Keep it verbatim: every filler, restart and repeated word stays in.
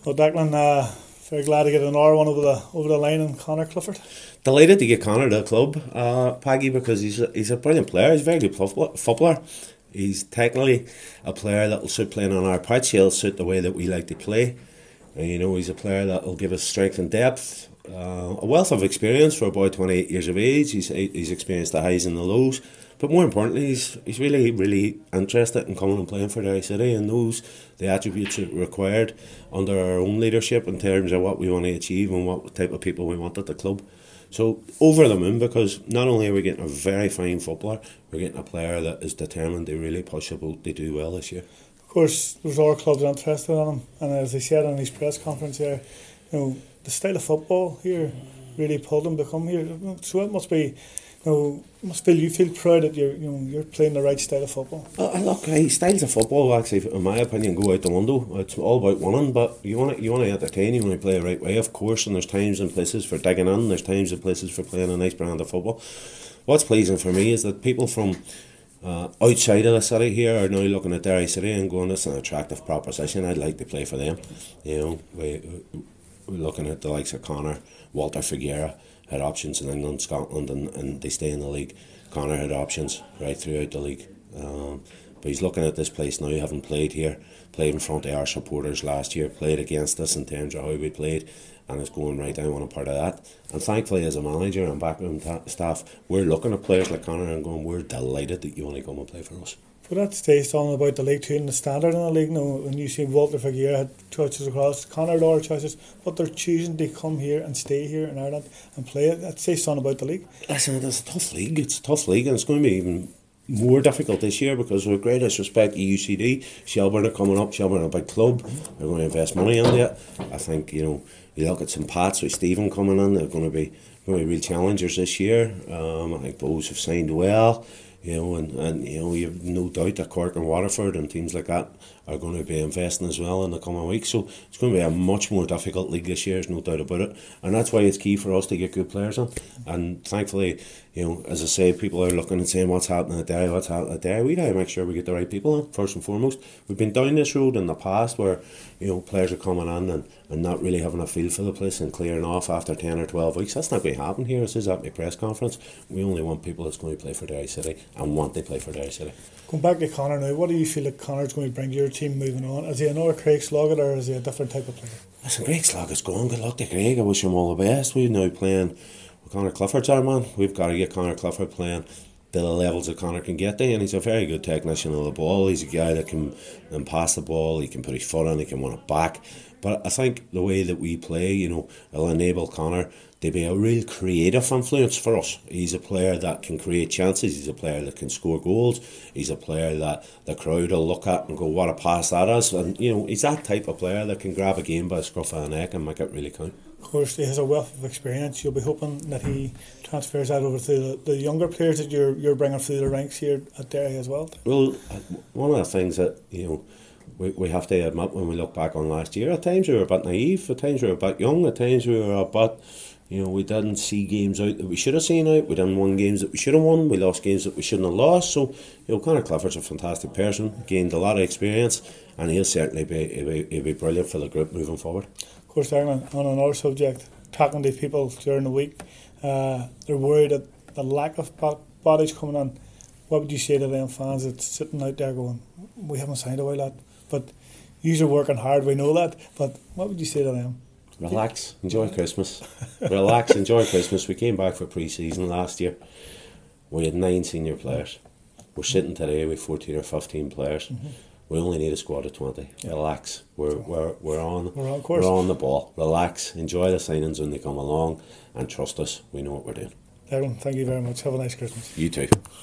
Well, Declan, uh, very glad to get an hour one over the over the line, and Conor Clifford. Delighted to get Conor to the club, uh, Paggy, because he's a, he's a brilliant player. He's a very good footballer. He's technically a player that will suit playing on our pitch. He'll suit the way that we like to play. And, you know, he's a player that will give us strength and depth. Uh, a wealth of experience for a boy twenty-eight years of age. He's he's experienced the highs and the lows. But more importantly, he's he's really, really interested in coming and playing for Derry City and knows the attributes required under our own leadership in terms of what we want to achieve and what type of people we want at the club. So over the moon, because not only are we getting a very fine footballer, we're getting a player that is determined to really push the boat to do well this year. Of course, there's other clubs interested in him, and as I said on his press conference here, you know, the style of football here really pulled him to come here. So it must be, you know, must feel you feel proud that you're you know you're playing the right style of football. Uh, look, hey, styles of football actually, in my opinion, go out the window. It's all about winning, but you want to you want to entertain. You want to play the right way, of course. And there's times and places for digging in. There's times and places for playing a nice brand of football. What's pleasing for me is that people from uh, outside of the city here are now looking at Derry City and going, "This is an attractive proposition. I'd like to play for them." You know, we. We're looking at the likes of Conor, Walter Figueira had options in England, Scotland, and, and they stay in the league. Conor had options right throughout the league. Um, but he's looking at this place now, having played here, played in front of our supporters last year, played against us in terms of how we played, and it's going, right, I want a part of that. And thankfully, as a manager and backroom ta- staff, we're looking at players like Conor and going, we're delighted that you want to come and play for us. But that stays on about the league too and the standard in the league now. When you see Walter Figueira had choices across, Conor had other choices, but they're choosing to come here and stay here in Ireland and play it. That says something about the league. Listen, it's a tough league. It's a tough league, and it's going to be even more difficult this year because with greatest respect to U C D, Shelbourne are coming up. Shelbourne are a big club. They're going to invest money into it. I think, you know, you look at St Pat's with Stephen coming in, they're going to be going to be real challengers this year. Um, I think Bows have signed well. You know, and, and you know, you've no doubt that Cork and Waterford and teams like that are going to be investing as well in the coming weeks. So it's going to be a much more difficult league this year, there's no doubt about it. And that's why it's key for us to get good players on. And thankfully, you know, as I say, people are looking and saying what's happening at Derry, what's happening at Derry. We got to make sure we get the right people on, first and foremost. We've been down this road in the past where, you know, players are coming in and, and not really having a feel for the place and clearing off after ten or twelve weeks. That's not going to happen here. This is at my press conference. We only want people that's going to play for Derry City and want to play for Derry City. Going back to Conor now, what do you feel like Conor's going to bring to your team moving on? Is he another Craig Sloggett or is he a different type of player? Listen, Craig Sloggett's gone. Good luck to Craig. I wish him all the best. We're now playing with Conor Clifford's our man. We've got to get Conor Clifford playing to the levels that Conor can get to, and he's a very good technician of the ball. He's a guy that can um, pass the ball, he can put his foot on, he can win it back. But I think the way that we play, you know, will enable Conor to be a real creative influence for us. He's a player that can create chances, he's a player that can score goals, he's a player that the crowd will look at and go, what a pass that is. And, you know, he's that type of player that can grab a game by the scruff of the neck and make it really count. Of course, he has a wealth of experience. You'll be hoping that he transfers that over to the, the younger players that you're you're bringing through the ranks here at Derry as well. Well, one of the things that, you know, we, we have to admit when we look back on last year, at times we were a bit naive, at times we were a bit young, at times we were a bit, you know, we didn't see games out that we should have seen out, we didn't win games that we should have won, we lost games that we shouldn't have lost. So, you know, Conor Clifford's a fantastic person, gained a lot of experience, and he'll certainly be, he'll be, he'll be brilliant for the group moving forward. Of course, Ireland, on another subject, talking to people during the week, uh, they're worried that the lack of bodies coming on. What would you say to them fans that's sitting out there going, we haven't signed a while, lad, but you're working hard, we know that, but what would you say to them? Relax, enjoy Christmas. Relax, enjoy Christmas. We came back for pre-season last year. We had nine senior players. We're sitting today with fourteen or fifteen players. Mm-hmm. We only need a squad of twenty. Yeah. Relax. We're we're we're on. We're on course. We're on the ball. Relax. Enjoy the signings when they come along, and trust us. We know what we're doing. Darren, thank you very much. Have a nice Christmas. You too.